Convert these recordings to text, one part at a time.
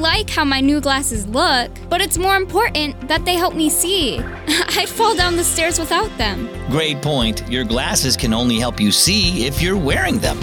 like how my new glasses look, but it's more important that they help me see. I'd fall down the stairs without them. Great point. Your glasses can only help you see if you're wearing them.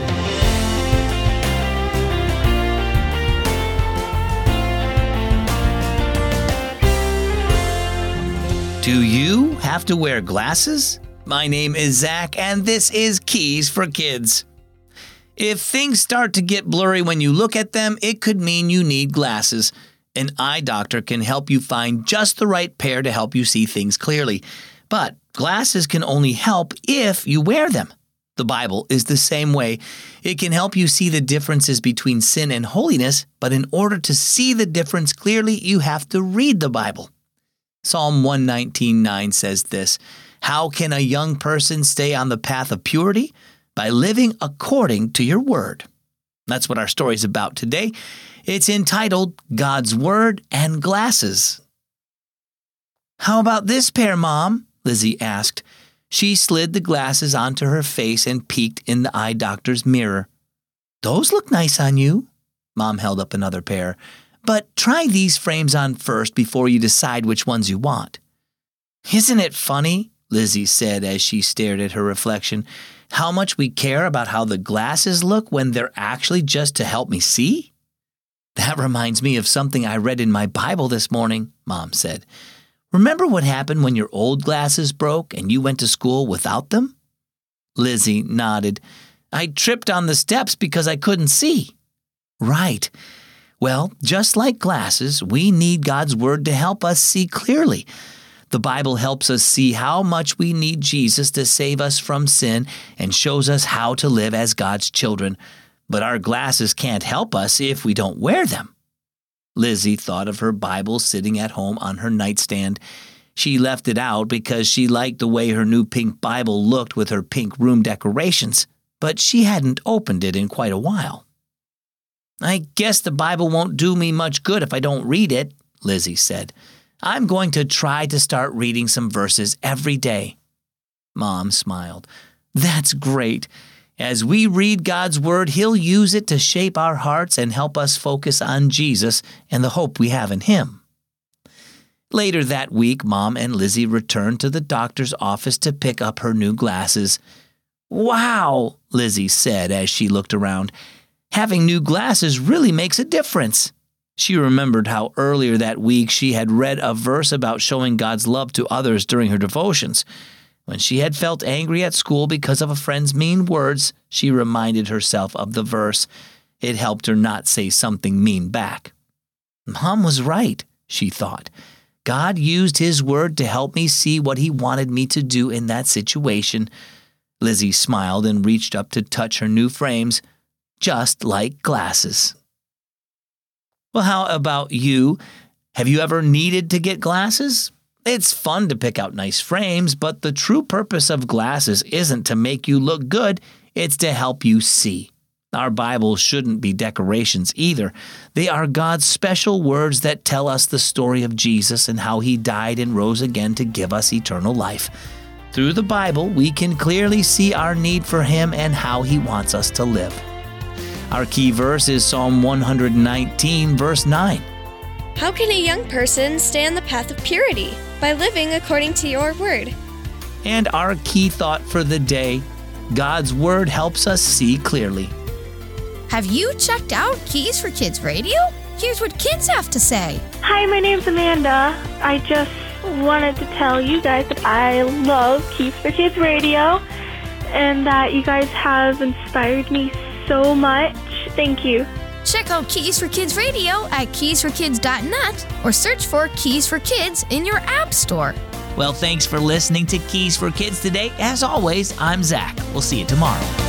Do you have to wear glasses? My name is Zach, and this is Keys for Kids. If things start to get blurry when you look at them, it could mean you need glasses. An eye doctor can help you find just the right pair to help you see things clearly. But glasses can only help if you wear them. The Bible is the same way. It can help you see the differences between sin and holiness, but in order to see the difference clearly, you have to read the Bible. Psalm 119:9 says this, "How can a young person stay on the path of purity? By living according to your word." That's what our story is about today. It's entitled God's Word and Glasses. "How about this pair, Mom?" Lizzie asked. She slid the glasses onto her face and peeked in the eye doctor's mirror. "Those look nice on you." Mom held up another pair. "But try these frames on first before you decide which ones you want." "Isn't it funny," Lizzie said as she stared at her reflection, "how much we care about how the glasses look when they're actually just to help me see?" "That reminds me of something I read in my Bible this morning," Mom said. "Remember what happened when your old glasses broke and you went to school without them?" Lizzie nodded. "I tripped on the steps because I couldn't see." "Right. Well, just like glasses, we need God's Word to help us see clearly. The Bible helps us see how much we need Jesus to save us from sin and shows us how to live as God's children. But our glasses can't help us if we don't wear them." Lizzie thought of her Bible sitting at home on her nightstand. She left it out because she liked the way her new pink Bible looked with her pink room decorations, but she hadn't opened it in quite a while. "I guess the Bible won't do me much good if I don't read it," Lizzie said. "I'm going to try to start reading some verses every day." Mom smiled. "That's great. As we read God's Word, He'll use it to shape our hearts and help us focus on Jesus and the hope we have in Him." Later that week, Mom and Lizzie returned to the doctor's office to pick up her new glasses. "Wow," Lizzie said as she looked around. "Having new glasses really makes a difference." She remembered how earlier that week she had read a verse about showing God's love to others during her devotions. When she had felt angry at school because of a friend's mean words, she reminded herself of the verse. It helped her not say something mean back. Mom was right, she thought. God used His Word to help me see what He wanted me to do in that situation. Lizzie smiled and reached up to touch her new frames, just like glasses. Well, how about you? Have you ever needed to get glasses? It's fun to pick out nice frames, but the true purpose of glasses isn't to make you look good, it's to help you see. Our Bibles shouldn't be decorations either. They are God's special words that tell us the story of Jesus and how He died and rose again to give us eternal life. Through the Bible, we can clearly see our need for Him and how He wants us to live. Our key verse is Psalm 119, verse 9. "How can a young person stay on the path of purity? By living according to your word." And our key thought for the day, God's Word helps us see clearly. Have you checked out Keys for Kids Radio? Here's what kids have to say. Hi, my name's Amanda. I just wanted to tell you guys that I love Keys for Kids Radio and that you guys have inspired me so much. Thank you. Check out Keys for Kids Radio at keysforkids.net or search for Keys for Kids in your app store. Well, thanks for listening to Keys for Kids today. As always, I'm Zach. We'll see you tomorrow.